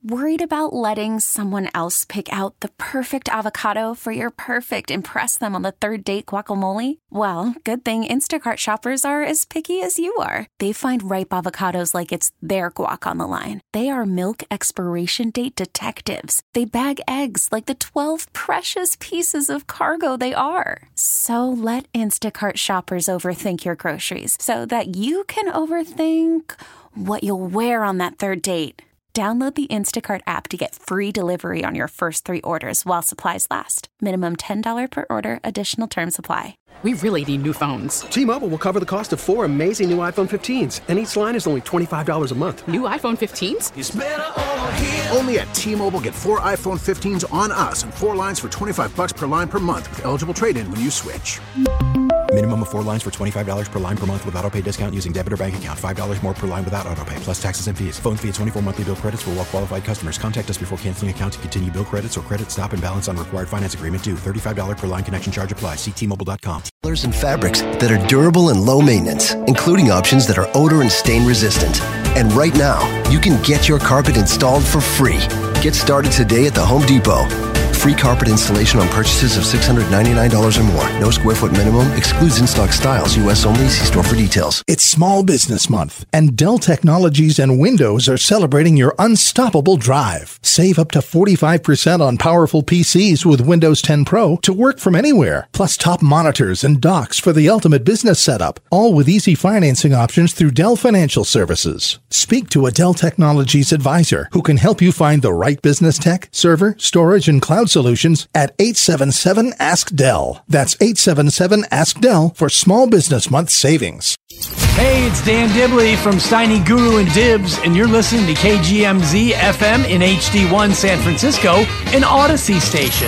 Worried about letting someone else pick out the perfect avocado for your perfect impress them on the third date guacamole? Well, good thing Instacart shoppers are as picky as you are. They find ripe avocados like it's their guac on the line. They are milk expiration date detectives. They bag eggs like the 12 precious pieces of cargo they are. So let Instacart shoppers overthink your groceries so that you can overthink what you'll wear on that third date. Download the Instacart app to get free delivery on your first 3 orders while supplies last. Minimum $10 per order. Additional terms apply. We really need new phones. T-Mobile will cover the cost of 4 amazing new iPhone 15s, and each line is only $25 a month. New iPhone 15s? It's better over here. Only at T-Mobile, get 4 iPhone 15s on us and 4 lines for $25 per line per month with eligible trade-in when you switch. Minimum of 4 lines for $25 per line per month with autopay discount using debit or bank account. $5 more per line without autopay, plus taxes and fees. Phone fee at 24 monthly bill credits for well-qualified customers. Contact us before canceling account to continue bill credits or credit stop and balance on required finance agreement due. $35 per line connection charge applies. See T-Mobile.com. Colors and fabrics that are durable and low maintenance, including options that are odor and stain resistant. And right now, you can get your carpet installed for free. Get started today at the Home Depot. Free carpet installation on purchases of $699 or more. No square foot minimum. Excludes in-stock styles. U.S. only. See store for details. It's Small Business Month, and Dell Technologies and Windows are celebrating your unstoppable drive. Save up to 45% on powerful PCs with Windows 10 Pro to work from anywhere, plus top monitors and docks for the ultimate business setup, all with easy financing options through Dell Financial Services. Speak to a Dell Technologies advisor who can help you find the right business tech, server, storage, and cloud solutions at 877-ASK-DELL. That's 877-ASK-DELL for Small Business Month savings. Hey, it's Dan Dibley from Steiny Guru and Dibs, and you're listening to KGMZ FM in HD1 San Francisco, an Odyssey station.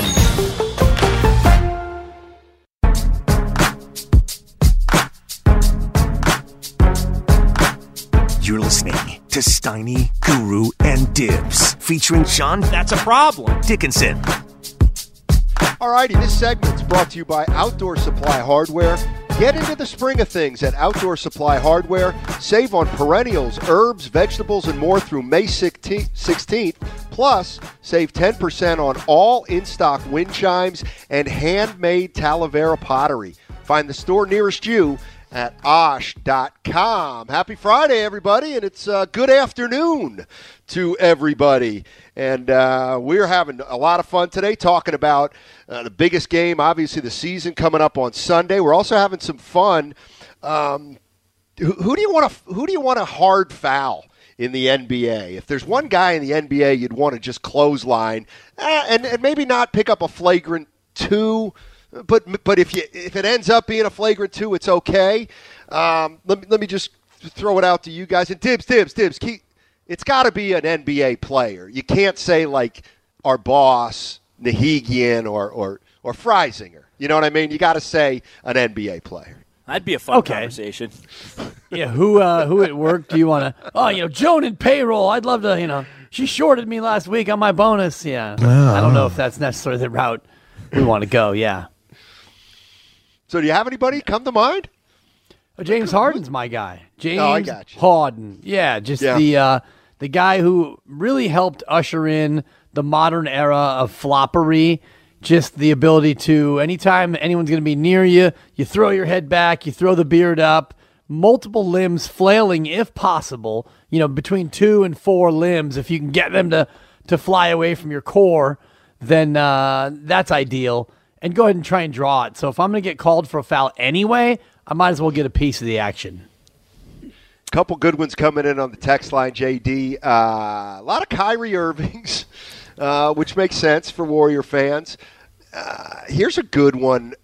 You're listening to Steiny Guru and Dibs, featuring Sean That's a Problem Dickinson. Alrighty, this segment's brought to you by Outdoor Supply Hardware. Get into the spring of things at Outdoor Supply Hardware. Save on perennials, herbs, vegetables, and more through May 16th. Plus, save 10% on all in-stock wind chimes and handmade Talavera pottery. Find the store nearest you at osh.com. Happy Friday, everybody, and it's good afternoon to everybody. And we're having a lot of fun today talking about the biggest game, obviously the season coming up on Sunday. We're also having some fun. Who do you want to hard foul in the NBA? If there's one guy in the NBA you'd want to just clothesline and maybe not pick up a flagrant 2. But if it ends up being a flagrant 2, it's okay. Let me just throw it out to you guys. And Dibs. It's got to be an NBA player. You can't say like our boss Nahigian or Freisinger. You know what I mean? You got to say an NBA player. That'd be a fun conversation. Yeah, who at work do you want to? Oh, Joan in payroll. I'd love to. She shorted me last week on my bonus. Yeah, I don't know if that's necessarily the route we want to go. Yeah. So do you have anybody come to mind? James Harden's my guy. James I got you. Harden. Yeah, the guy who really helped usher in the modern era of floppery. Just the ability to, anytime anyone's going to be near you, you throw your head back, you throw the beard up, multiple limbs flailing if possible, between 2 and 4 limbs. If you can get them to fly away from your core, then that's ideal. And go ahead and try and draw it. So if I'm going to get called for a foul anyway, I might as well get a piece of the action. Couple good ones coming in on the text line, JD. A lot of Kyrie Irvings, which makes sense for Warrior fans. Here's a good one.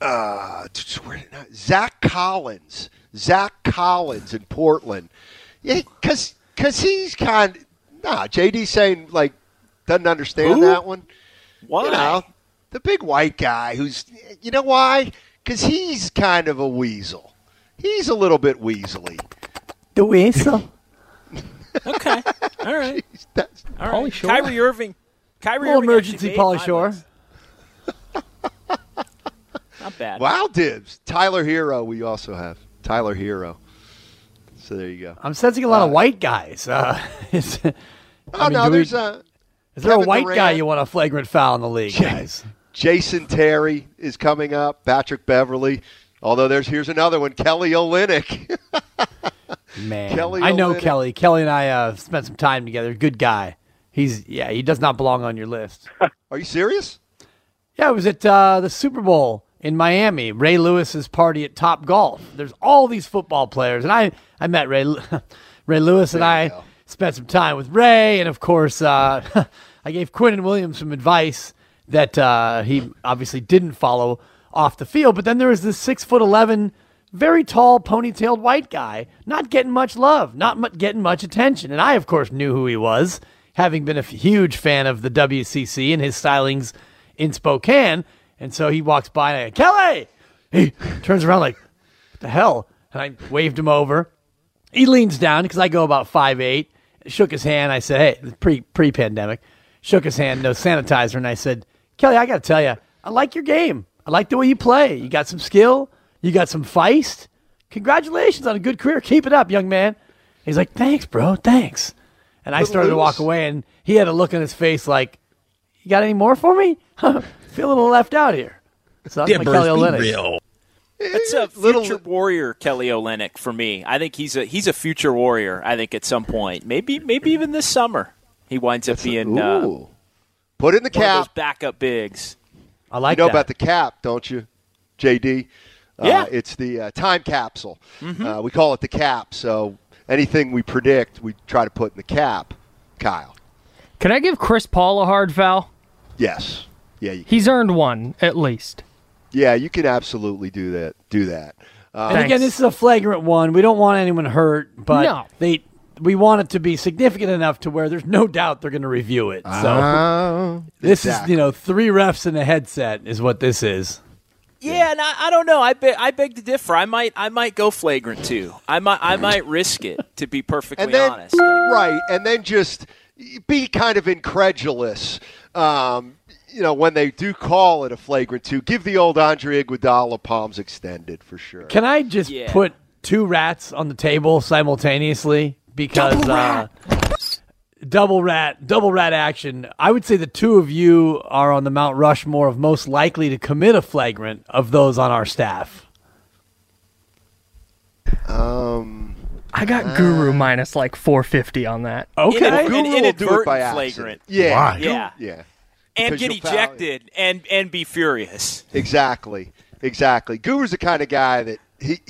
Zach Collins. Zach Collins in Portland. Yeah, because he's JD's saying, doesn't understand that one. Why? The big white guy who's, why? Because he's kind of a weasel. He's a little bit weaselly. The weasel? Okay. All right. All right. Shore. Kyrie Irving. Emergency Pauly Shore. Not bad. Wow, Dibs. Tyler Hero we also have. Tyler Hero. So there you go. I'm sensing a lot of white guys. there's is there a white guy you want a flagrant foul in the league, guys? Jason Terry is coming up. Patrick Beverly. Although here's another one, Kelly Olynyk. Man, I know Kelly. Kelly and I spent some time together. Good guy. He does not belong on your list. Are you serious? Yeah, it was at the Super Bowl in Miami, Ray Lewis's party at Top Golf. There's all these football players, and I met Ray Lewis, and I spent some time with Ray, and of course, I gave Quinnen Williams some advice that he obviously didn't follow off the field. But then there was this 6'11", very tall, ponytailed white guy, not getting much love, not getting much attention, and I, of course, knew who he was, having been a huge fan of the WCC and his stylings in Spokane. And so he walks by and I go, Kelly! He turns around like, what the hell? And I waved him over. He leans down because I go about 5'8", shook his hand. I said, hey, pre-pandemic, shook his hand, no sanitizer. And I said, Kelly, I got to tell you, I like your game. I like the way you play. You got some skill. You got some feist. Congratulations on a good career. Keep it up, young man. He's like, thanks, bro. Thanks. And I started to walk away, and he had a look on his face like, you got any more for me? Feel a little left out here. So that's my Kelly Olynyk. It's a future warrior, Kelly Olynyk, for me. I think he's a future warrior. I think at some point, maybe even this summer, he winds up being put in the cap. One of those backup bigs. I like you know that. about the cap, don't you, JD? Yeah, it's the time capsule. Mm-hmm. We call it the cap. So anything we predict, we try to put in the cap. Kyle, can I give Chris Paul a hard foul? Yes. Yeah, you can. He's earned one at least. Yeah, you can absolutely do that. And again, this is a flagrant one. We don't want anyone hurt, but we want it to be significant enough to where there's no doubt they're going to review it. So this is 3 refs in a headset is what this is. Yeah, and I don't know. I beg to differ. I might go flagrant too. I might risk it, to be perfectly honest. Right, and then just be kind of incredulous. When they do call it a flagrant 2, give the old Andre Iguodala palms extended for sure. Can I just put 2 rats on the table simultaneously? Because double rat action. I would say the 2 of you are on the Mount Rushmore of most likely to commit a flagrant of those on our staff. I got Guru minus like 450 on that. Okay. An inadvertent flagrant. Yeah. Why? Yeah. And get ejected and be furious. Exactly. Guru's the kind of guy that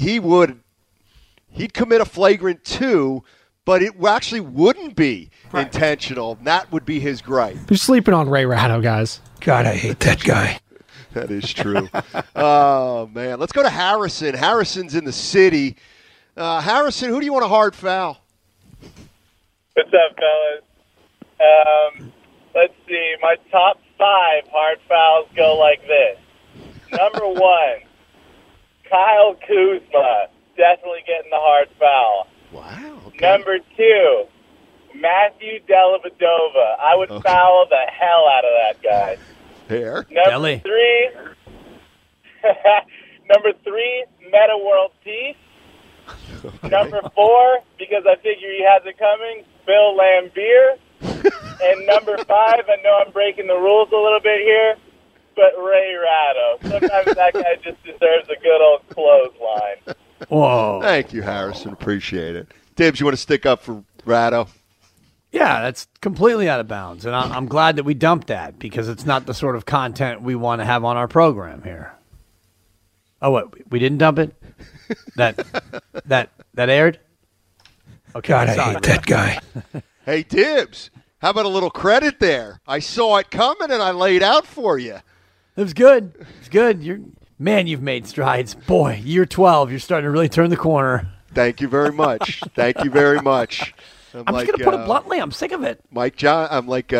he'd commit a flagrant 2, but it actually wouldn't be intentional. That would be his gripe. You're sleeping on Ray Ratto, guys. God, I hate that guy. That is true. Oh, man. Let's go to Harrison. Harrison's in the city. Harrison, who do you want a hard foul? What's up, fellas? Let's see. My top 5 hard fouls go like this. Number 1, Kyle Kuzma. Definitely getting the hard foul. Wow. Okay. Number 2, Matthew Dellavedova. I would foul the hell out of that guy. Here. Number 3, Meta World Peace. Okay. Number 4, because I figure he has it coming, Bill Lambier. And number 5, I know I'm breaking the rules a little bit here, but Ray Ratto. Sometimes that guy just deserves a good old clothesline. Whoa. Thank you, Harrison. Appreciate it. Dibs, you want to stick up for Ratto? Yeah, that's completely out of bounds. And I'm glad that we dumped that because it's not the sort of content we want to have on our program here. Oh, what? We didn't dump it? That aired? Okay, God, I hate that guy. Hey, Dibs, how about a little credit there? I saw it coming and I laid out for you. It was good. It's good. You've made strides. Boy, year 12, you're starting to really turn the corner. Thank you very much. Thank you very much. I'm just going to put it bluntly. I'm sick of it. Mike John. I'm like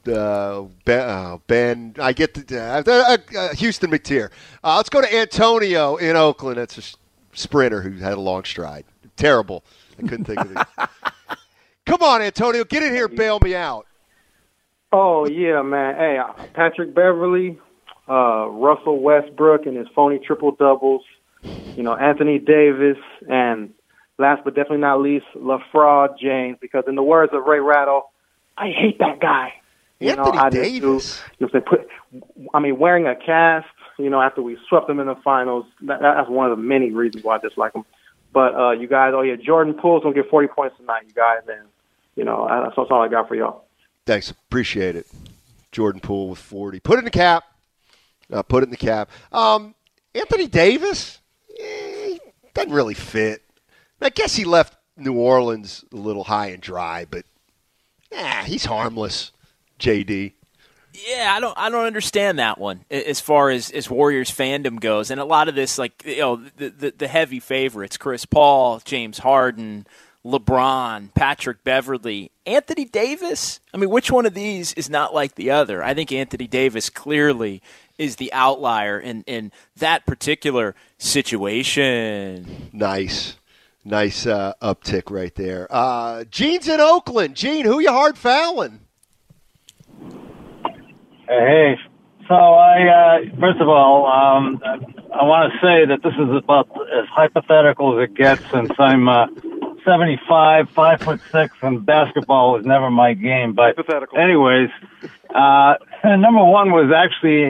Ben. I get Houston McTeer. Let's go to Antonio in Oakland. That's a sprinter who had a long stride. Terrible. I couldn't think of it. Come on, Antonio. Get in here. Bail me out. Oh, yeah, man. Hey, Patrick Beverly, Russell Westbrook and his phony triple-doubles, Anthony Davis, and last but definitely not least, LaFraud James, because in the words of Ray Ratto, I hate that guy. Anthony Davis. Wearing a cast, after we swept them in the finals, that's one of the many reasons why I dislike him. But you guys, Jordan Poole's going to get 40 points tonight, you guys. And, that's all I got for y'all. Thanks. Appreciate it. Jordan Poole with 40. Put it in the cap. Put it in the cap. Anthony Davis, doesn't really fit. I guess he left New Orleans a little high and dry, but he's harmless, JD. Yeah, I don't understand that one as far as Warriors fandom goes, and a lot of this, the heavy favorites: Chris Paul, James Harden, LeBron, Patrick Beverley, Anthony Davis. I mean, which one of these is not like the other? I think Anthony Davis clearly is the outlier in that particular situation. Nice uptick right there. Gene's in Oakland. Gene, who you hard fouling? Hey, so first of all, I want to say that this is about as hypothetical as it gets, since I'm 75, 5'6", and basketball was never my game. But anyways, number one was actually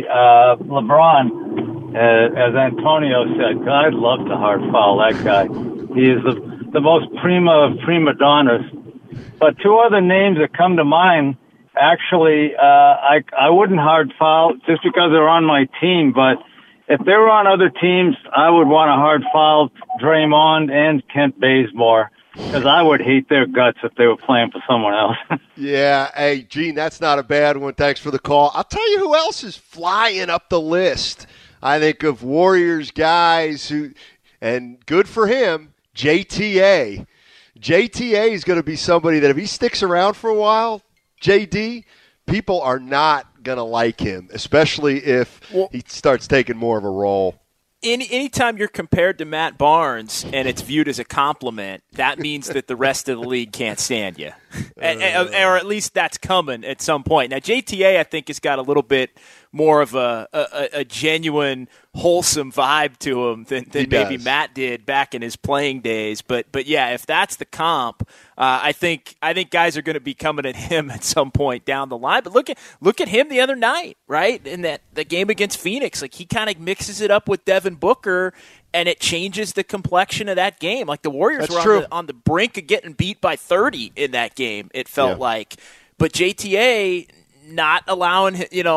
LeBron, as Antonio said. God, I'd love to hard foul that guy. He is the most prima of prima donnas. But two other names that come to mind. Actually, I wouldn't hard foul just because they're on my team, but if they were on other teams, I would want to hard foul Draymond and Kent Bazemore, because I would hate their guts if they were playing for someone else. Yeah, hey, Gene, that's not a bad one. Thanks for the call. I'll tell you who else is flying up the list. I think of Warriors guys and good for him, JTA. JTA is going to be somebody that if he sticks around for a while, JD, people are not going to like him, especially if he starts taking more of a role. Anytime you're compared to Matt Barnes and it's viewed as a compliment, that means that the rest of the league can't stand you. Or at least that's coming at some point. Now, JTA, I think, has got a little bit more of a genuine, wholesome vibe to him than maybe Matt did back in his playing days. But yeah, if that's the comp, I think guys are going to be coming at him at some point down the line. But look at him the other night, right? In the game against Phoenix, he kind of mixes it up with Devin Booker, and it changes the complexion of that game. Like the Warriors were on the brink of getting beat by 30 in that game, it felt like. But JTA not allowing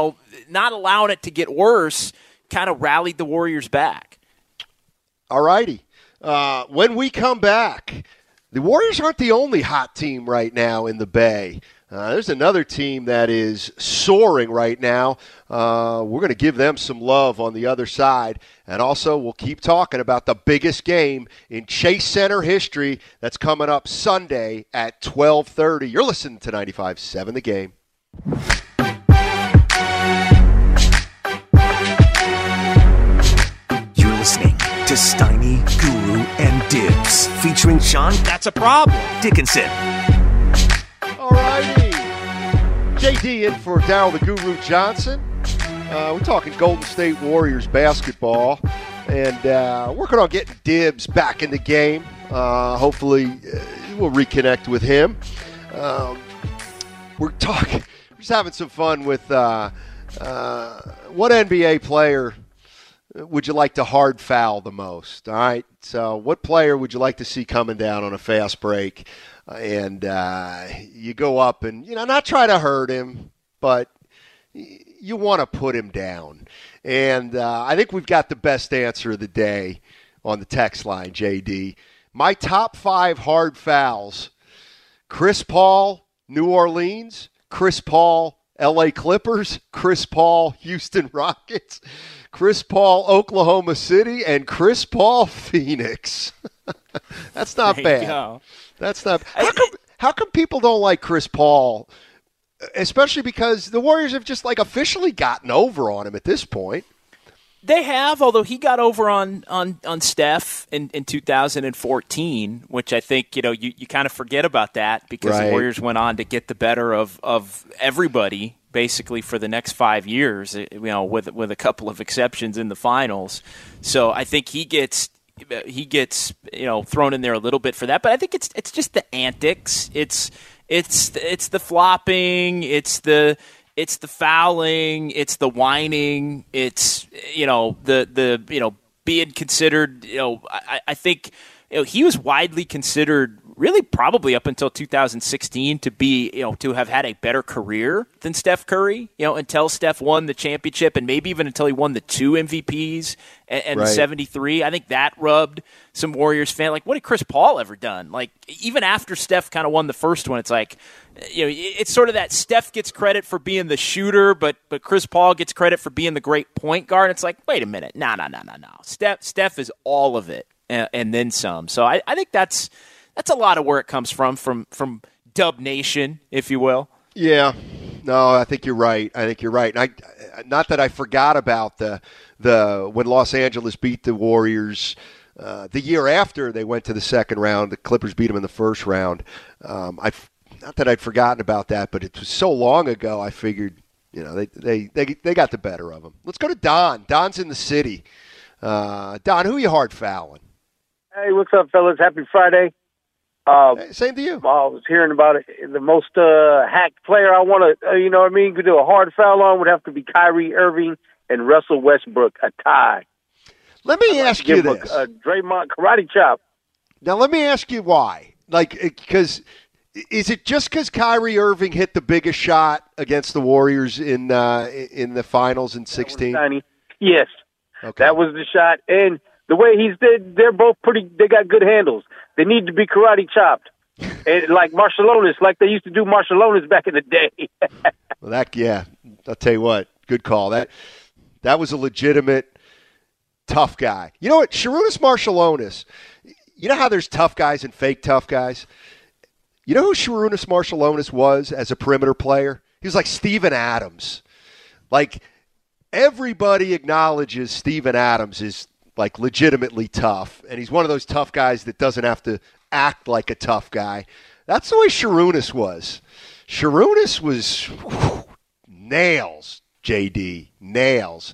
it to get worse kind of rallied the Warriors back. All righty. When we come back, the Warriors aren't the only hot team right now in the Bay. There's another team that is soaring right now. We're going to give them some love on the other side. And also, we'll keep talking about the biggest game in Chase Center history that's coming up Sunday at 12:30. You're listening to 95.7 The Game. You're listening to Steiny, Guru, and Dibs, featuring Sean That's a Problem Dickinson. All righty. JD in for Darryl the Guru Johnson. We're talking Golden State Warriors basketball, and working on getting Dibs back in the game. Hopefully, we'll reconnect with him. We're just having some fun with what NBA player would you like to hard foul the most? All right, so what player would you like to see coming down on a fast break? And you go up and, not try to hurt him, but you want to put him down. And I think we've got the best answer of the day on the text line, JD. My top 5 hard fouls: Chris Paul, New Orleans; Chris Paul, LA Clippers; Chris Paul, Houston Rockets; Chris Paul, Oklahoma City; and Chris Paul, Phoenix. That's not bad. Go. That's not. How come people don't like Chris Paul? Especially because the Warriors have just officially gotten over on him at this point. They have, although he got over on Steph in 2014, which I think you kind of forget about that because the Warriors went on to get the better of everybody basically for the next 5 years, with a couple of exceptions in the finals. So I think he gets thrown in there a little bit for that, but I think it's just the antics. It's It's the flopping. It's the fouling. It's the whining. It's the being considered. I think he was widely considered, really probably up until 2016, to be to have had a better career than Steph Curry. Until Steph won the championship, and maybe even until he won the 2 MVPs and the 73. I think that rubbed some Warriors fans. Like, what had Chris Paul ever done? Like, even after Steph kind of won the first one, it's like, it's sort of that Steph gets credit for being the shooter, but Chris Paul gets credit for being the great point guard. It's like, wait a minute, no. Steph is all of it and then some. So I think that's a lot of where it comes from Dub Nation, if you will. Yeah. No, I think you're right. And I not that I forgot about the when Los Angeles beat the Warriors the year after they went to the second round. The Clippers beat them in the first round. Not that I'd forgotten about that, but it was so long ago. I figured, they got the better of them. Let's go to Don. Don's in the city. Don, who you hard fouling? Hey, what's up, fellas? Happy Friday. Same to you. I was hearing about it. The most hacked player I want to, could do a hard foul on would have to be Kyrie Irving and Russell Westbrook, a tie. Let me ask you this. Draymond karate chop. Now, let me ask you why. Because is it just because Kyrie Irving hit the biggest shot against the Warriors in the finals in 16? Yes. Okay. That was the shot. And the way they're both they got good handles. They need to be karate chopped. And like Marshallonis, like they used to do Marshallonis back in the day. Well, I'll tell you what, good call. That was a legitimate tough guy. You know what, Sharunas Marshallonis, you know how there's tough guys and fake tough guys? You know who Sharunas Marshallonis was as a perimeter player? He was like Steven Adams. Like, everybody acknowledges Steven Adams is like legitimately tough, and he's one of those tough guys that doesn't have to act like a tough guy. That's the way Sharunas was. Sharunas was nails, JD, nails.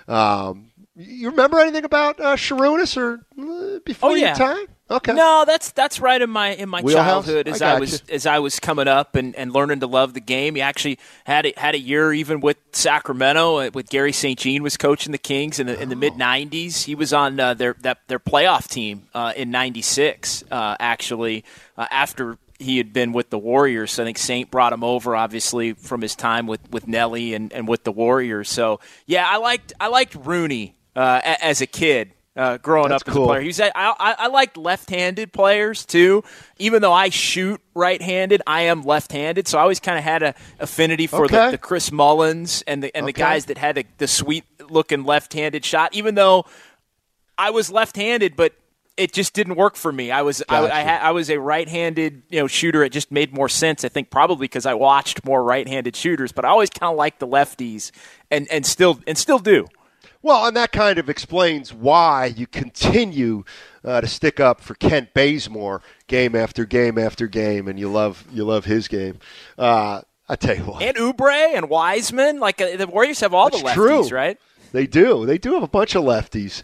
You remember anything about Sharunas or before your time? Okay. No, that's right in my childhood as I was coming up and learning to love the game. He actually had a year even with Sacramento with Gary St. Jean was coaching the Kings in the mid '90s. He was on their playoff team in '96 actually after he had been with the Warriors. So I think Saint brought him over obviously from his time with Nelly and with the Warriors. So yeah, I liked Rooney as a kid. Growing up as a player, I liked left-handed players too. Even though I shoot right-handed, I am left-handed, so I always kind of had an affinity for the Chris Mullins and the guys that had the sweet-looking left-handed shot. Even though I was left-handed, but it just didn't work for me. I was a right-handed shooter. It just made more sense. I think probably because I watched more right-handed shooters, but I always kind of liked the lefties and still do. Well, and that kind of explains why you continue to stick up for Kent Bazemore game after game after game, and you love his game. I tell you what, and Oubre and Wiseman, like the Warriors have all the lefties, true. Right? They do. They do have a bunch of lefties.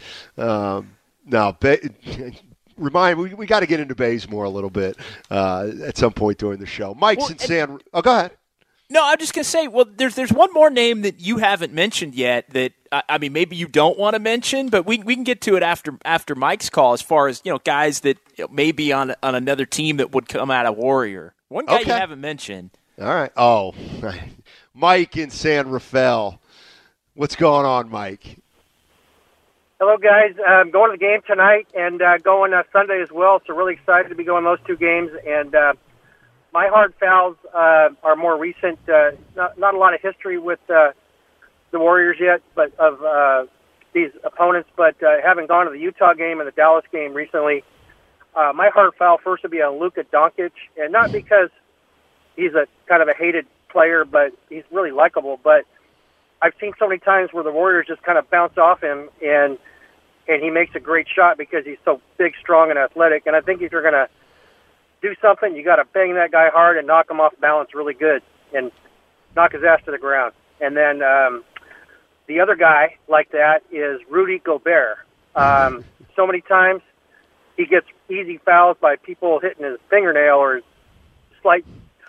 We got to get into Bazemore a little bit at some point during the show. Mike's in San. Oh, go ahead. No, I'm just going to say, well, there's one more name that you haven't mentioned yet that, maybe you don't want to mention, but we can get to it after Mike's call as far as, guys that may be on another team that would come out of Warrior. One guy you haven't mentioned. All right. Oh, right. Mike in San Rafael. What's going on, Mike? Hello, guys. I'm going to the game tonight and going Sunday as well, so really excited to be going those two games. And my hard fouls are more recent. Not a lot of history with the Warriors yet, but of these opponents. But having gone to the Utah game and the Dallas game recently, my hard foul first would be on Luka Doncic, and not because he's a kind of a hated player, but he's really likable. But I've seen so many times where the Warriors just kind of bounce off him, and he makes a great shot because he's so big, strong, and athletic. And I think if you're going to do something, you got to bang that guy hard and knock him off balance really good and knock his ass to the ground. And then the other guy like that is Rudy Gobert. So many times he gets easy fouls by people hitting his fingernail or slight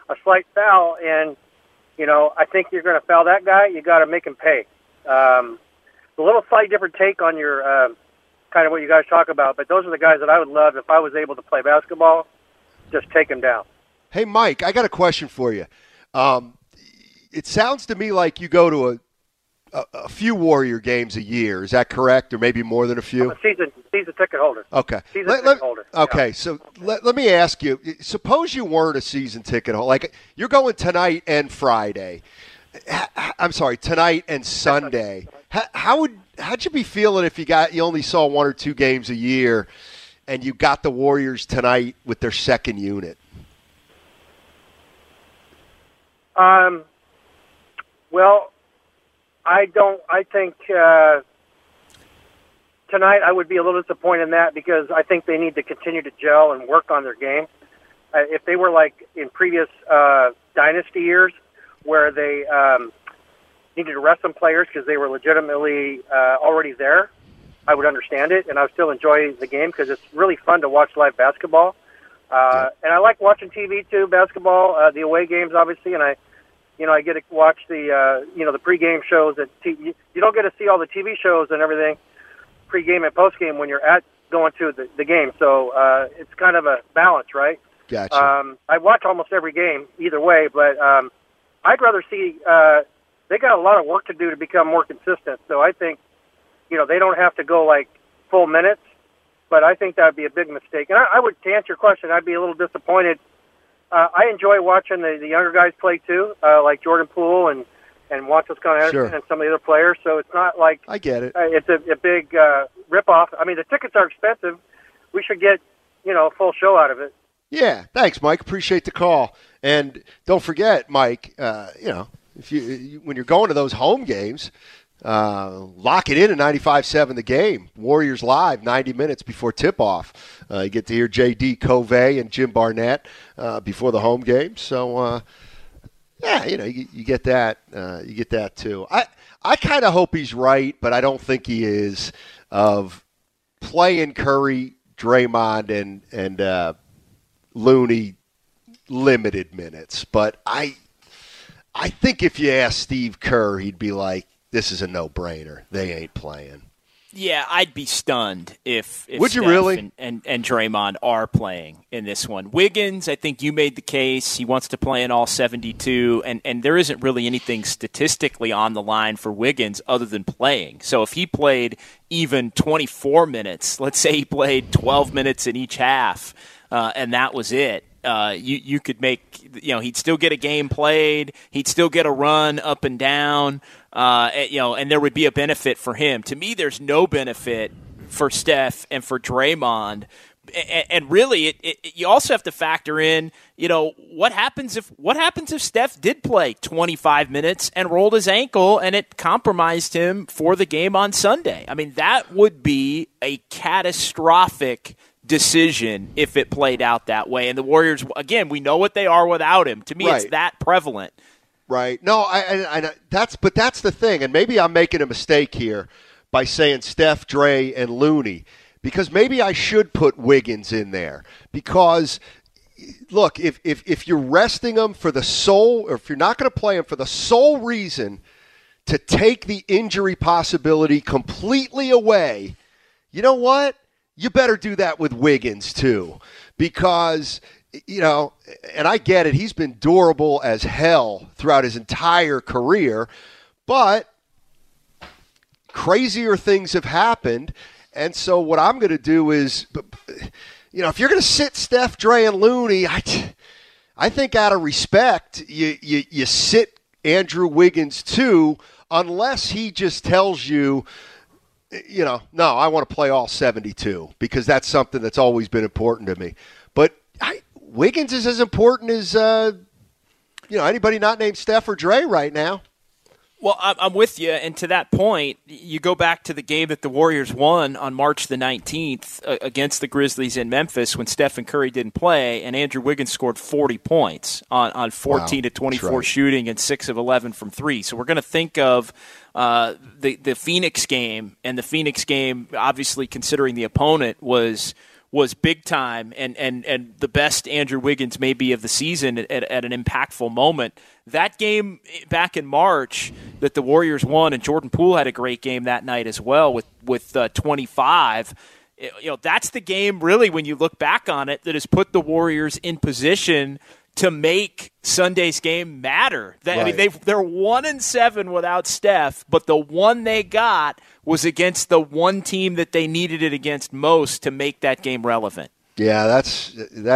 a slight foul, and I think you're going to foul that guy. You got to make him pay. A little slightly different take on your kind of what you guys talk about, but those are the guys that I would love if I was able to play basketball. Just take them down. Hey, Mike, I got a question for you. It sounds to me like you go to a few Warrior games a year. Is that correct, or maybe more than a few? I'm a season ticket holder. Okay. Ticket holder. Okay, so let me ask you, suppose you weren't a season ticket holder. Like, you're going tonight and Friday. I'm sorry, tonight and Sunday. How'd you be feeling if you only saw one or two games a year and you got the Warriors tonight with their second unit? Well, I think tonight I would be a little disappointed in that because I think they need to continue to gel and work on their game. If they were like in previous dynasty years where they needed to rest some players because they were legitimately already there, I would understand it, and I would still enjoy the game because it's really fun to watch live basketball. And I like watching TV too, basketball, the away games obviously, and I get to watch the the pregame shows. You don't get to see all the TV shows and everything pregame and postgame when you're going to the game. So it's kind of a balance, right? Gotcha. I watch almost every game either way, but I'd rather see. They got a lot of work to do to become more consistent. So I think they don't have to go like full minutes, but I think that would be a big mistake. And I would, to answer your question, I'd be a little disappointed. I enjoy watching the younger guys play too, like Jordan Poole and Juancho Anderson and some of the other players. So it's not like I get it. It's a big rip-off. I mean, the tickets are expensive. We should get a full show out of it. Yeah, thanks, Mike. Appreciate the call. And don't forget, Mike. If you when you're going to those home games, lock it in at 95.7 the game. Warriors live 90 minutes before tip-off. You get to hear J.D. Covey and Jim Barnett before the home game. So, you get that. You get that too. I kind of hope he's right, but I don't think he is. Of playing Curry, Draymond, and Looney limited minutes, but I think if you ask Steve Kerr, he'd be like, "This is a no-brainer. They ain't playing." Yeah, I'd be stunned if Would you Steph really? and Draymond are playing in this one. Wiggins, I think you made the case. He wants to play in all 72, and there isn't really anything statistically on the line for Wiggins other than playing. So if he played even 24 minutes, let's say he played 12 minutes in each half, and that was it, you could make, he'd still get a game played, he'd still get a run up and down, and there would be a benefit for him. To me, there's no benefit for Steph and for Draymond. And really, you also have to factor in, what happens if Steph did play 25 minutes and rolled his ankle and it compromised him for the game on Sunday? I mean, that would be a catastrophic decision if it played out that way. And the Warriors, again, we know what they are without him. To me, It's that prevalent. Right. No, I that's the thing. And maybe I'm making a mistake here by saying Steph, Dre, and Looney, because maybe I should put Wiggins in there. Because, look, if you're resting them for the sole, or if you're not going to play them for the sole reason to take the injury possibility completely away, you know what? You better do that with Wiggins too, because, and I get it, he's been durable as hell throughout his entire career, but crazier things have happened. And so what I'm going to do is, if you're going to sit Steph, Dre, and Looney, I think out of respect, you sit Andrew Wiggins too, unless he just tells you, no, I want to play all 72 because that's something that's always been important to me. But Wiggins is as important as anybody not named Steph or Dre right now. Well, I'm with you, and to that point, you go back to the game that the Warriors won on March the 19th against the Grizzlies in Memphis when Stephen Curry didn't play, and Andrew Wiggins scored 40 points on 14 to 24 shooting and 6 of 11 from 3. So we're going to think of the Phoenix game, and the Phoenix game, obviously considering the opponent, was was big time and the best Andrew Wiggins maybe of the season at an impactful moment. That game back in March that the Warriors won, and Jordan Poole had a great game that night as well with 25. That's the game really when you look back on it that has put the Warriors in position to make Sunday's game matter. Right. I mean, they're 1-7 without Steph, but the one they got was against the one team that they needed it against most to make that game relevant. Yeah, that's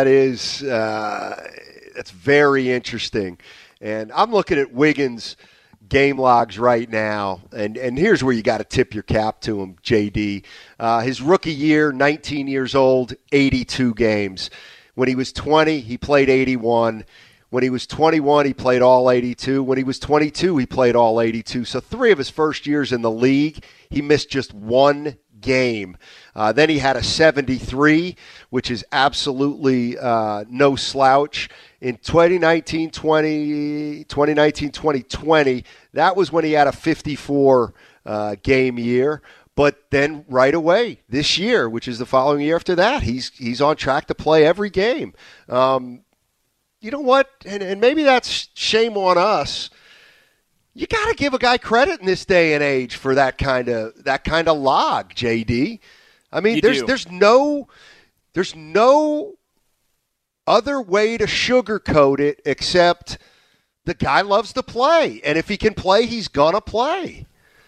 very interesting. And I'm looking at Wiggins' game logs right now, and here's where you got to tip your cap to him, JD. His rookie year, 19 years old, 82 games. When he was 20, he played 81. When he was 21, he played all 82. When he was 22, he played all 82. So 3 of his first years in the league, he missed just one game. Then he had a 73, which is absolutely no slouch. In 2019-2020, that was when he had a 54 game year. But then right away this year, which is the following year after that, he's on track to play every game. You know what? And maybe that's shame on us. You got to give a guy credit in this day and age for that kind of log, JD. I mean, there's no other way to sugarcoat it except the guy loves to play, and if he can play, he's gonna play.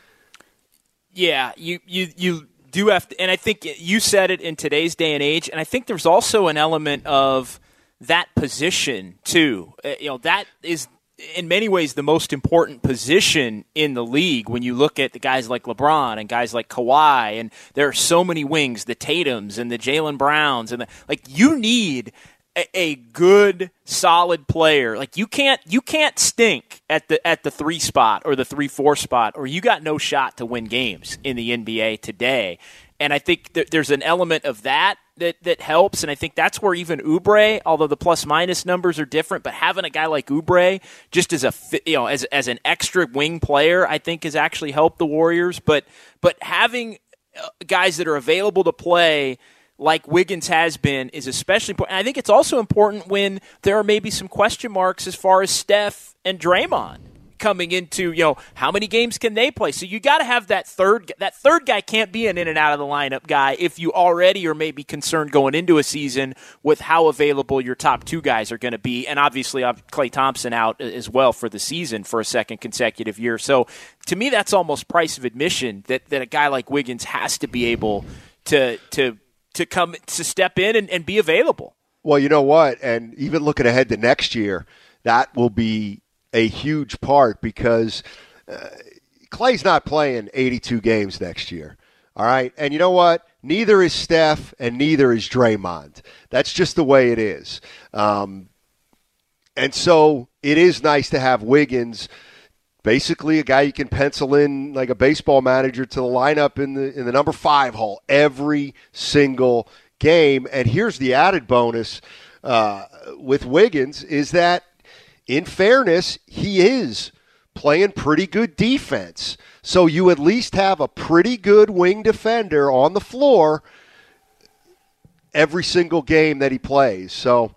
Yeah, you do have to, and I think you said it in today's day and age, and I think there's also an element of that position too. That is in many ways the most important position in the league when you look at the guys like LeBron and guys like Kawhi, and there are so many wings, the Tatums and the Jaylen Browns, and you need a good, solid player. Like you can't stink at the 3 spot or the 3-4 spot, or you got no shot to win games in the NBA today. And I think there's an element of that helps, and I think that's where even Oubre, although the plus-minus numbers are different, but having a guy like Oubre just as as an extra wing player, I think has actually helped the Warriors. But having guys that are available to play like Wiggins has been is especially important. And I think it's also important when there are maybe some question marks as far as Steph and Draymond coming into, how many games can they play? So you got to have that third guy can't be an in and out of the lineup guy if you already are maybe concerned going into a season with how available your top 2 guys are going to be. And obviously Klay Thompson out as well for the season for a second consecutive year. So to me, that's almost price of admission that a guy like Wiggins has to be able to come to step in and be available. Well, you know what? And even looking ahead to next year, that will be a huge part because Klay's not playing 82 games next year. All right. And you know what? Neither is Steph and neither is Draymond. That's just the way it is. And so it is nice to have Wiggins, basically a guy you can pencil in like a baseball manager to the lineup in the number 5 hole every single game. And here's the added bonus with Wiggins is that, in fairness, he is playing pretty good defense. So you at least have a pretty good wing defender on the floor every single game that he plays. So,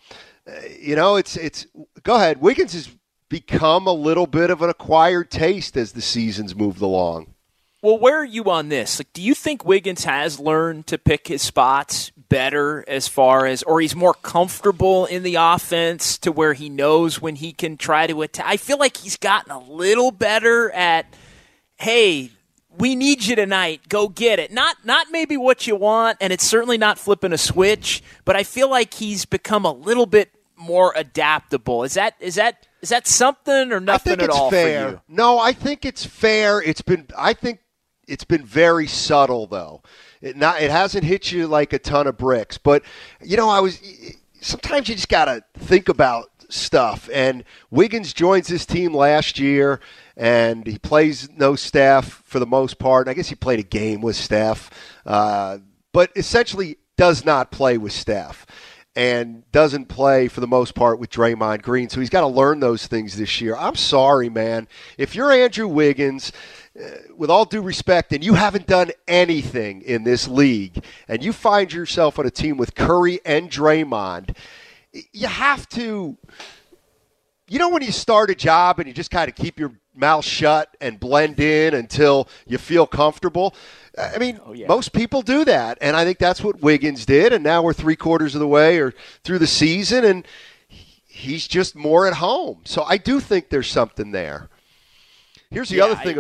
it's go ahead. Wiggins has become a little bit of an acquired taste as the season's moved along. Well, where are you on this? Do you think Wiggins has learned to pick his spots better as far as, or he's more comfortable in the offense to where he knows when he can try to attack? I feel like he's gotten a little better at, hey, we need you tonight. Go get it. Not maybe what you want, and it's certainly not flipping a switch, but I feel like he's become a little bit more adaptable. Is that something or nothing at all fair. For you? No, I think it's fair. I think it's been very subtle, though. It hasn't hit you like a ton of bricks. But, sometimes you just got to think about stuff. And Wiggins joins this team last year, and he plays no Steph for the most part. I guess he played a game with Steph, but essentially does not play with Steph and doesn't play for the most part with Draymond Green. So he's got to learn those things this year. I'm sorry, man. If you're Andrew Wiggins, with all due respect, and you haven't done anything in this league, and you find yourself on a team with Curry and Draymond, you have to, when you start a job and you just kind of keep your mouth shut and blend in until you feel comfortable. I mean, most people do that, and I think that's what Wiggins did, and now we're 3/4 of the way or through the season, and he's just more at home. So I do think there's something there. Here's the other thing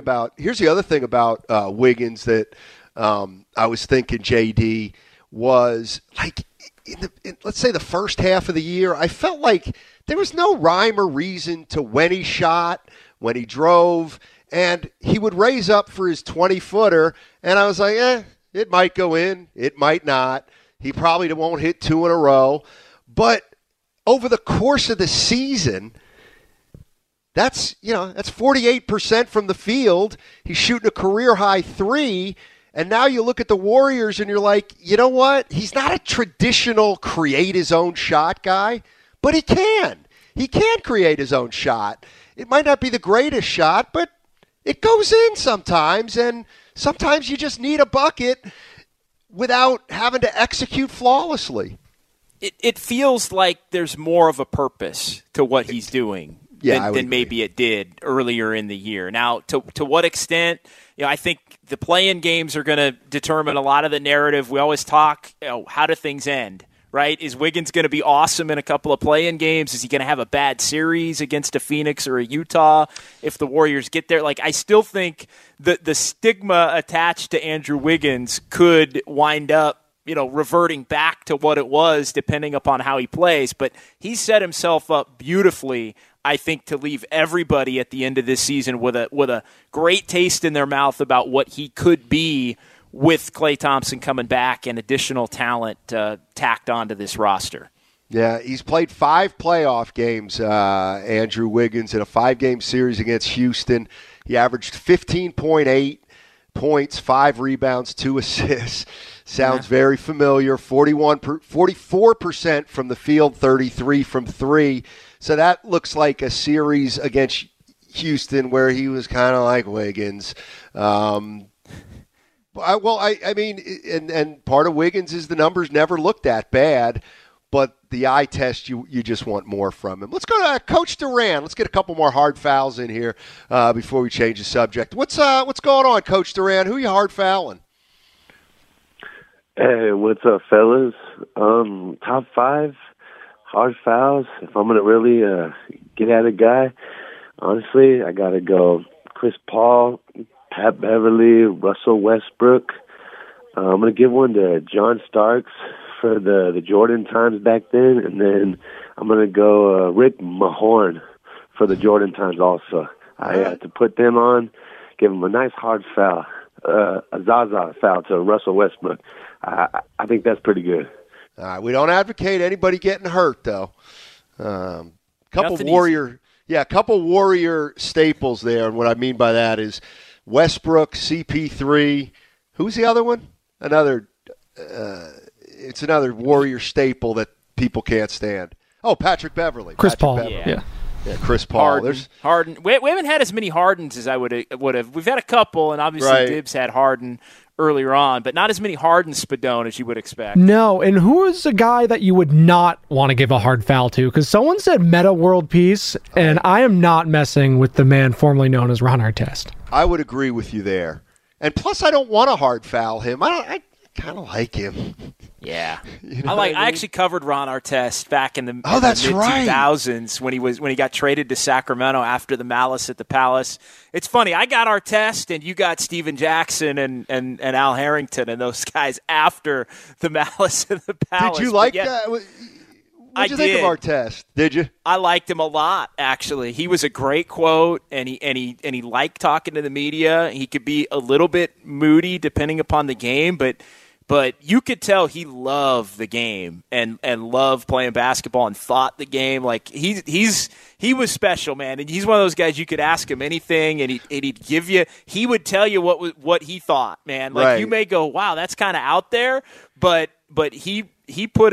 about Wiggins that I was thinking, JD, was like in let's say the first half of the year, I felt like there was no rhyme or reason to when he shot, when he drove, and he would raise up for his 20-footer, and I was like, it might go in, it might not. He probably won't hit 2 in a row. But over the course of the season, that's 48% from the field. He's shooting a career-high 3, and now you look at the Warriors and you're like, you know what? He's not a traditional create-his-own-shot guy, but he can. He can create his own shot. It might not be the greatest shot, but it goes in sometimes, and sometimes you just need a bucket without having to execute flawlessly. It feels like there's more of a purpose to what he's doing than maybe it did earlier in the year. Now, to what extent, I think the play-in games are going to determine a lot of the narrative. We always talk, how do things end? Right? Is Wiggins going to be awesome in a couple of play-in games? Is he going to have a bad series against a Phoenix or a Utah if the Warriors get there? Like, I still think the stigma attached to Andrew Wiggins could wind up, reverting back to what it was depending upon how he plays. But he set himself up beautifully, I think, to leave everybody at the end of this season with a great taste in their mouth about what he could be with Klay Thompson coming back and additional talent tacked onto this roster. Yeah, he's played 5 playoff games, Andrew Wiggins, in a 5-game series against Houston. He averaged 15.8 points, 5 rebounds, 2 assists. Sounds very familiar. 44% from the field, 33 from 3. So that looks like a series against Houston where he was kind of like Wiggins. I mean, and part of Wiggins is the numbers never looked that bad, but the eye test, you just want more from him. Let's go to Coach Duran. Let's get a couple more hard fouls in here before we change the subject. What's going on, Coach Duran? Who are you hard fouling? Hey, what's up, fellas? Top 5 hard fouls. If I'm going to really get at a guy, honestly, I got to go Chris Paul, Pat Beverly, Russell Westbrook. I'm going to give one to John Starks for the Jordan times back then, and then I'm going to go Rick Mahorn for the Jordan times also. I had to put them on, give them a nice hard foul, a Zaza foul to Russell Westbrook. I think that's pretty good. All right, we don't advocate anybody getting hurt, though. Couple Warrior staples there, and what I mean by that is Westbrook, CP3. Who's the other one? It's another Warrior staple that people can't stand. Oh, Patrick Beverly. Chris Paul. Yeah, Chris Paul. Harden. We haven't had as many Hardens as I would have. We've had a couple, and obviously Dibs had Harden earlier on, but not as many Harden Spadone as you would expect. No, and who is a guy that you would not want to give a hard foul to? Because someone said Meta World Peace, and I am not messing with the man formerly known as Ron Artest. I would agree with you there. And plus, I don't want to hard foul him. I kind of like him. Yeah, I actually covered Ron Artest back in the mid-2000s when he got traded to Sacramento after the Malice at the Palace. It's funny, I got Artest and you got Steven Jackson and Al Harrington and those guys after the Malice at the Palace. Did you like that? What did you think of Artest? Did you? I liked him a lot, actually. He was a great quote, and he liked talking to the media. He could be a little bit moody depending upon the game, but you could tell he loved the game and loved playing basketball and thought the game. Like he was special, man. And he's one of those guys you could ask him anything and he'd give you. He would tell you what he thought, man. Like you may go, wow, that's kind of out there, but he put it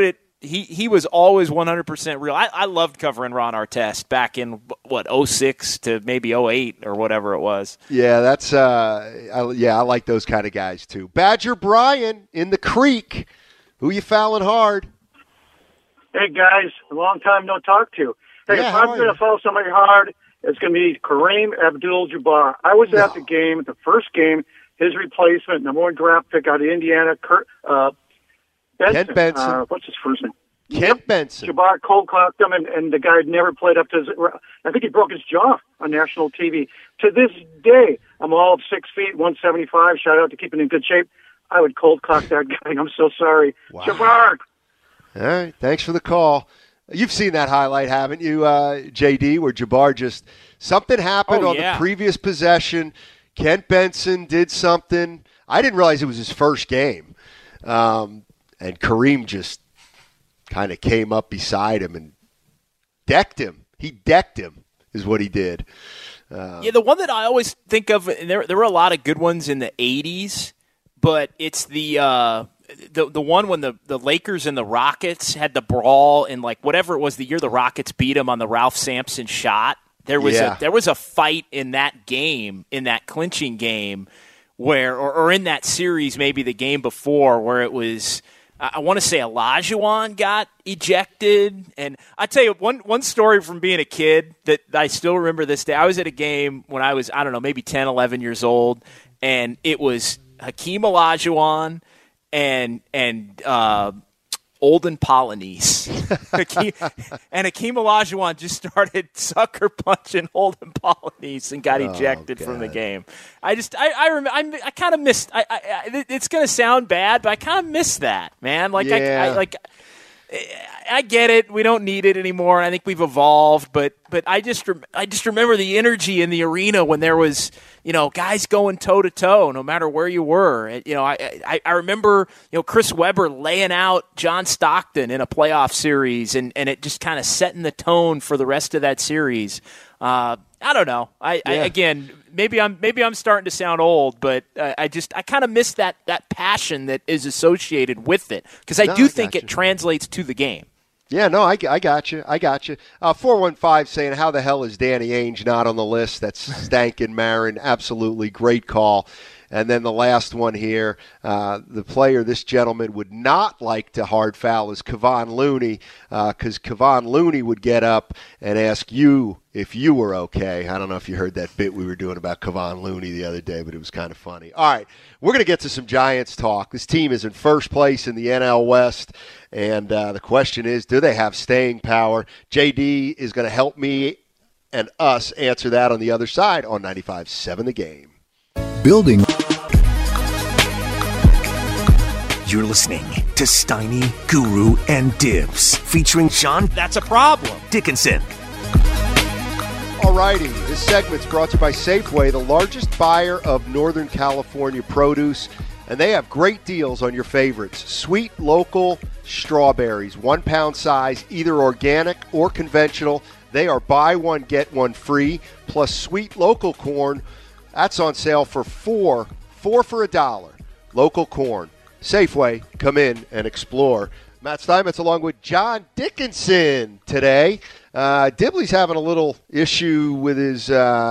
he was always 100% real. I loved covering Ron Artest back in, 06 to maybe 08 or whatever it was. Yeah, that's I like those kind of guys too. Badger Brian in the Creek. Who you fouling hard? Hey, guys, a long time no talk to. Hey, if I'm going to foul somebody hard, it's going to be Kareem Abdul-Jabbar. I was at the game, the first game, his replacement, number 1 draft pick out of Indiana, Kent Benson. What's his first name? Kent Benson. Jabbar cold clocked him, and the guy had never played up to his. I think he broke his jaw on national TV. To this day, I'm all of 6 feet, 175. Shout out to keeping in good shape. I would cold clock that guy. I'm so sorry. Wow. Jabbar. All right, thanks for the call. You've seen that highlight, haven't you, JD, where Jabbar just something happened on the previous possession. Kent Benson did something. I didn't realize it was his first game. And Kareem just kind of came up beside him and decked him. He decked him is what he did. The one that I always think of, and there were a lot of good ones in the 80s, but it's the one when the Lakers and the Rockets had the brawl in whatever it was, the year the Rockets beat them on the Ralph Sampson shot. There was a fight in that game, in that clinching game, where or in that series, maybe the game before, where it was, I want to say Olajuwon got ejected. And I tell you one story from being a kid that I still remember this day. I was at a game when I was, I don't know, maybe 10, 11 years old, and it was Hakeem Olajuwon and Olden Polynice. And Hakeem Olajuwon just started sucker punching Olden Polynice and got ejected from the game. I kind of missed. It's going to sound bad, but I kind of miss that, man. I get it. We don't need it anymore. I think we've evolved, but I just remember the energy in the arena when there was, guys going toe to toe, no matter where you were. I remember, Chris Webber laying out John Stockton in a playoff series, and it just kind of setting the tone for the rest of that series. I don't know. Again, maybe I'm starting to sound old, but I kind of miss that passion that is associated with it, because I do think it translates to the game. Yeah, no, I got you. 415 saying, how the hell is Danny Ainge not on the list? That's Stankin Marin. Absolutely great call. And then the last one here, the player this gentleman would not like to hard foul is Kevon Looney, because Kevon Looney would get up and ask you if you were okay. I don't know if you heard that bit we were doing about Kevon Looney the other day, but it was kind of funny. All right, we're going to get to some Giants talk. This team is in first place in the NL West, and the question is, do they have staying power? JD is going to help me and us answer that on the other side on 95.7 The Game. Building. You're listening to Steiny, Guru, and Dibs, featuring Sean That's a Problem Dickinson. All righty, this segment's brought to you by Safeway, the largest buyer of Northern California produce, and they have great deals on your favorites. Sweet local strawberries, 1 pound size, either organic or conventional. They are buy one, get one free, plus sweet local corn. That's on sale for four for $1. Local corn. Safeway, come in and explore. Matt Steinmetz along with John Dickinson today. Dibley's having a little issue with his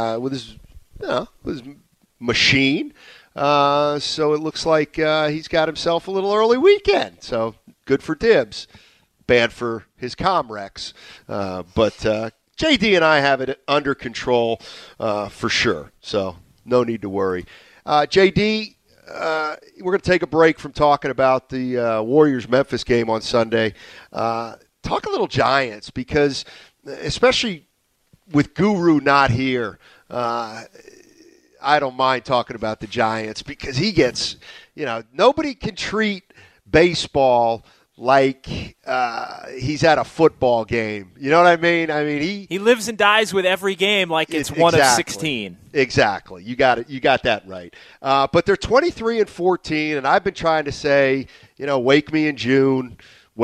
machine. So it looks like he's got himself a little early weekend. So good for Dibs. Bad for his Comrex. But JD and I have it under control for sure. So no need to worry. JD, we're going to take a break from talking about the Warriors-Memphis game on Sunday. Talk a little Giants, because especially with Guru not here, I don't mind talking about the Giants, because he gets, nobody can treat baseball like he's at a football game. You know what I mean? He lives and dies with every game like it's one of 16. Exactly. You got it. You got that right. But they're 23-14, and I've been trying to say, wake me in June.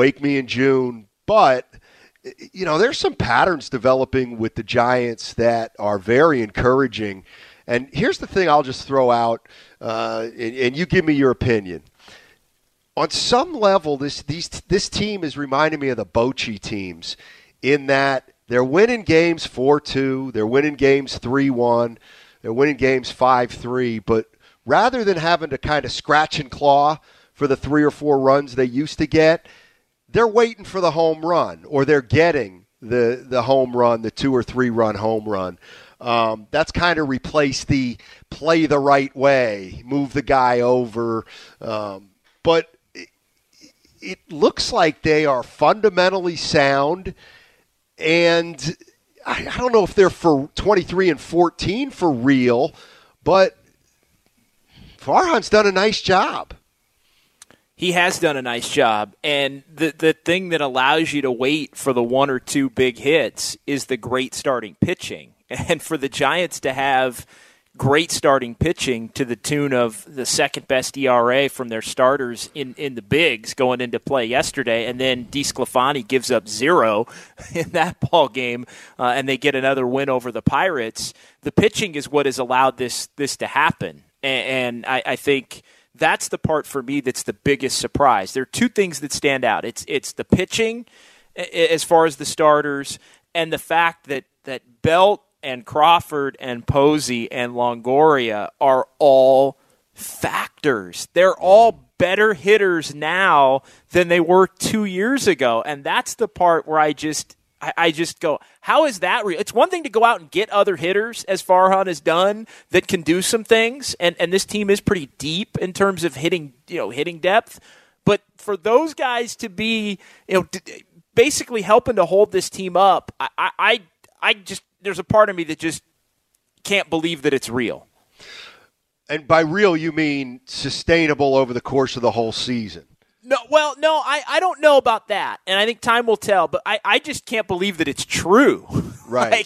But there's some patterns developing with the Giants that are very encouraging. And here's the thing I'll just throw out, and you give me your opinion. on some level, this team is reminding me of the Bochy teams in that they're winning games 4-2, they're winning games 3-1, they're winning games 5-3, but rather than having to kind of scratch and claw for the 3 or 4 runs they used to get, they're waiting for the home run, or they're getting the home run, the 2 or 3 run home run. That's kind of replaced the play the right way, move the guy over. But it looks like they are fundamentally sound, and I don't know if they're for 23-14 for real, but Farhan's done a nice job. He has done a nice job, and the thing that allows you to wait for the 1 or 2 big hits is the great starting pitching. And for the Giants to have great starting pitching to the tune of the second-best ERA from their starters in the bigs going into play yesterday, and then DeSclafani gives up 0 in that ball game, and they get another win over the Pirates, the pitching is what has allowed this to happen. And I think that's the part for me that's the biggest surprise. There are 2 things that stand out. It's the pitching as far as the starters, and the fact that Belt and Crawford and Posey and Longoria are all factors. They're all better hitters now than they were 2 years ago, and that's the part where I just go, how is that real? It's one thing to go out and get other hitters, as Farhan has done, that can do some things, and this team is pretty deep in terms of hitting depth. But for those guys to be, basically helping to hold this team up, I just, there's a part of me that just can't believe that it's real. And by real, you mean sustainable over the course of the whole season? No, I don't know about that, and I think time will tell. But I just can't believe that it's true. Right?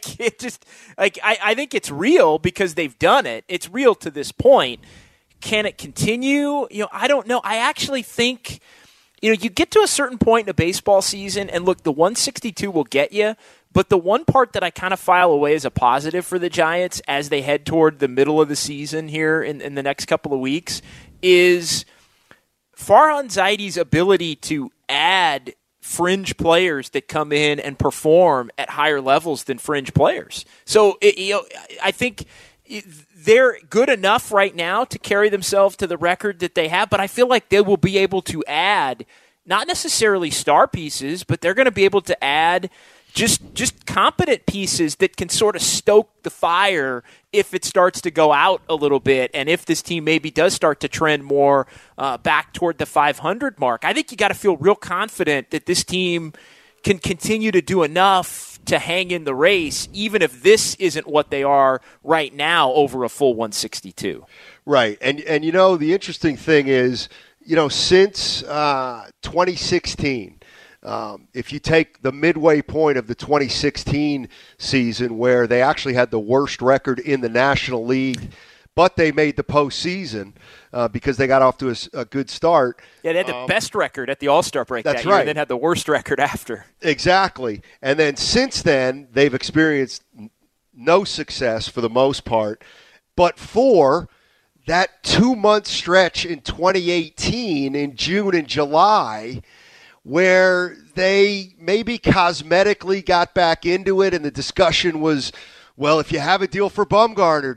I think it's real because they've done it. It's real to this point. Can it continue? I don't know. I actually think you get to a certain point in a baseball season, and look, the 162 will get you. But the one part that I kind of file away as a positive for the Giants as they head toward the middle of the season here in the next couple of weeks is Farhan Zaidi's ability to add fringe players that come in and perform at higher levels than fringe players. So I think they're good enough right now to carry themselves to the record that they have, but I feel like they will be able to add not necessarily star pieces, but they're going to be able to add just competent pieces that can sort of stoke the fire if it starts to go out a little bit, and if this team maybe does start to trend more back toward the 500 mark. I think you got to feel real confident that this team can continue to do enough to hang in the race, even if this isn't what they are right now over a full 162. Right, and the interesting thing is, since 2016. If you take the midway point of the 2016 season, where they actually had the worst record in the National League, but they made the postseason because they got off to a good start. Yeah, they had the best record at the All-Star break that year, and then had the worst record after. Exactly. And then since then, they've experienced no success for the most part. But for that 2-month stretch in 2018, in June and July, where they maybe cosmetically got back into it, and the discussion was, well, if you have a deal for Bumgarner,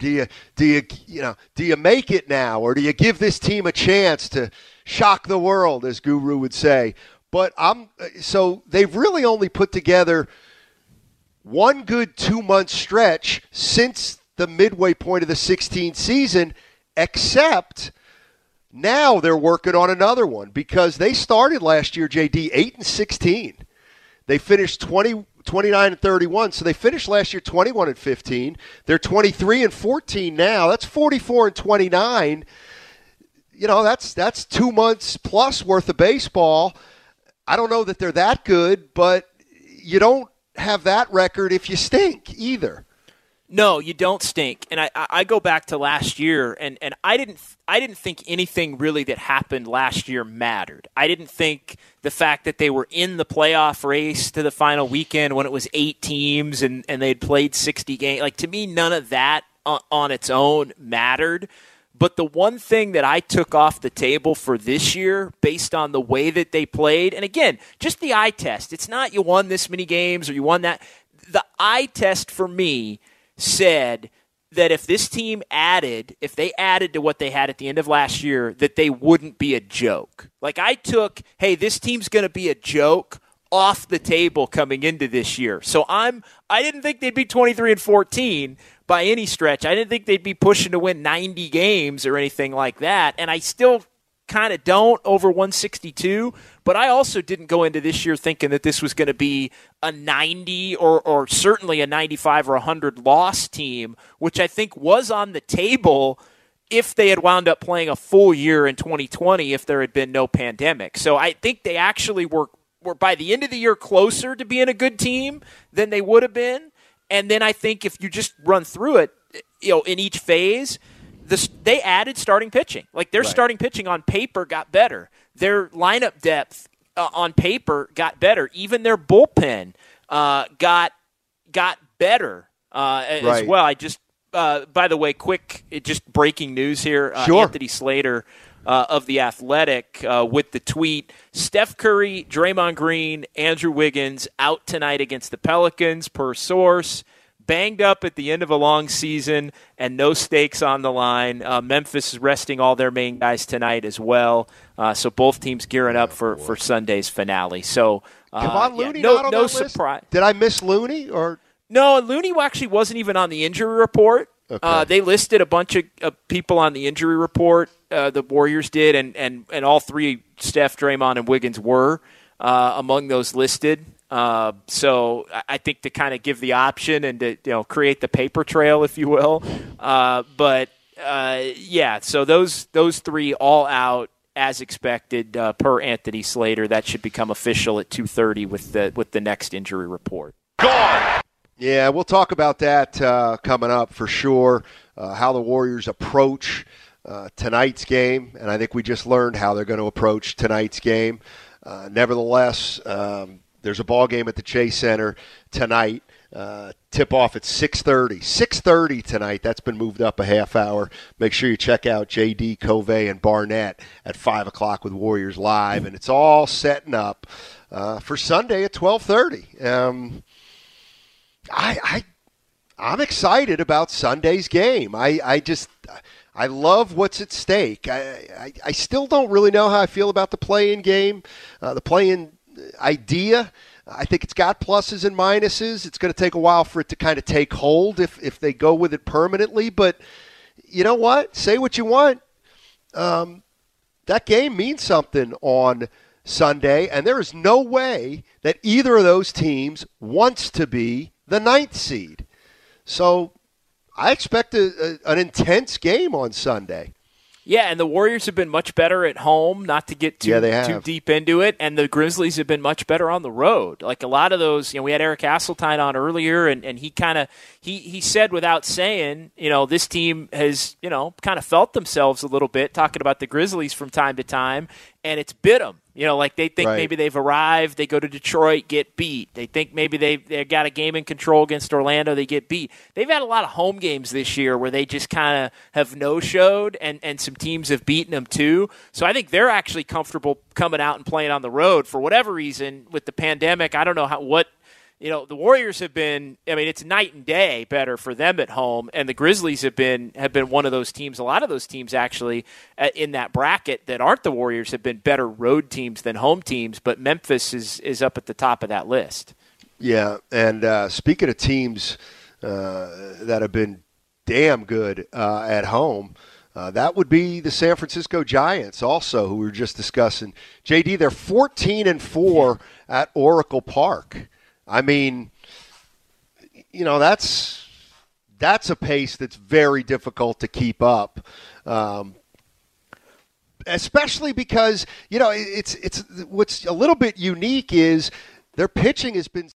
do you make it now, or do you give this team a chance to shock the world, as Guru would say? But so they've really only put together one good 2-month stretch since the midway point of the 16th season, except now they're working on another one, because they started last year, JD, 8-16. They finished 29-31, so they finished last year 21-15. They're 23-14 now. That's 44-29. That's 2 months plus worth of baseball. I don't know that they're that good, but you don't have that record if you stink either. No, you don't stink. And I go back to last year, and I didn't think anything really that happened last year mattered. I didn't think the fact that they were in the playoff race to the final weekend when it was 8 teams and they'd played 60 games. Like, to me, none of that on its own mattered. But the one thing that I took off the table for this year, based on the way that they played, and again, just the eye test. It's not you won this many games or you won that. The eye test for me said that if this team if they added to what they had at the end of last year, that they wouldn't be a joke. Like I took, hey, this team's going to be a joke off the table coming into this year. So I didn't think they'd be 23-14 by any stretch. I didn't think they'd be pushing to win 90 games or anything like that. And I still kind of don't over 162, but I also didn't go into this year thinking that this was going to be a 90 or certainly a 95 or 100 loss team, which I think was on the table if they had wound up playing a full year in 2020 if there had been no pandemic. So I think they actually were by the end of the year closer to being a good team than they would have been. And then I think if you just run through it, in each phase, they added starting pitching. Like their starting pitching on paper got better. Their lineup depth on paper got better. Even their bullpen got better as well. I just, by the way, just breaking news here. Anthony Slater of The Athletic with the tweet, Steph Curry, Draymond Green, Andrew Wiggins out tonight against the Pelicans per source. Banged up at the end of a long season and no stakes on the line. Memphis is resting all their main guys tonight as well. So both teams gearing up for Sunday's finale. So Looney no not on that surprise. List? Did I miss Looney? No, Looney actually wasn't even on the injury report. Okay. They listed a bunch of people on the injury report. The Warriors did, and all three, Steph, Draymond, and Wiggins were among those listed. So I think to kind of give the option and to create the paper trail, if you will. So those three all out as expected per Anthony Slater. That should become official at 2:30 with the next injury report. Gone. Yeah, we'll talk about that coming up for sure. How the Warriors approach tonight's game, and I think we just learned how they're going to approach tonight's game. Nevertheless, there's a ball game at the Chase Center tonight. Tip-off at 6:30. 6:30 tonight. That's been moved up a half hour. Make sure you check out JD, Covey, and Barnett at 5 o'clock with Warriors Live. And it's all setting up for Sunday at 12:30. I'm excited about Sunday's game. I love what's at stake. I still don't really know how I feel about the play-in game, the play-in idea. I think it's got pluses and minuses. It's going to take a while for it to kind of take hold if they go with it permanently. But you know what? Say what you want. That game means something on Sunday, and there is no way that either of those teams wants to be the 9th seed. So I expect an intense game on Sunday. Yeah, and the Warriors have been much better at home, not to get too deep into it, and the Grizzlies have been much better on the road. Like a lot of those, we had Eric Hasseltine on earlier, and he kind of he said without saying, this team has, kind of felt themselves a little bit, talking about the Grizzlies from time to time, and it's bit them. Like they think maybe they've arrived, they go to Detroit, get beat. They think maybe they've got a game in control against Orlando, they get beat. They've had a lot of home games this year where they just kind of have no-showed, and some teams have beaten them too. So I think they're actually comfortable coming out and playing on the road for whatever reason. With the pandemic, I don't know what the Warriors have been, it's night and day better for them at home, and the Grizzlies have been one of those teams. A lot of those teams actually in that bracket that aren't the Warriors have been better road teams than home teams, but Memphis is up at the top of that list. Yeah, and speaking of teams that have been damn good at home, that would be the San Francisco Giants also, who we were just discussing. JD, they're 14-4 at Oracle Park. That's a pace that's very difficult to keep up, especially because it's what's a little bit unique is their pitching has been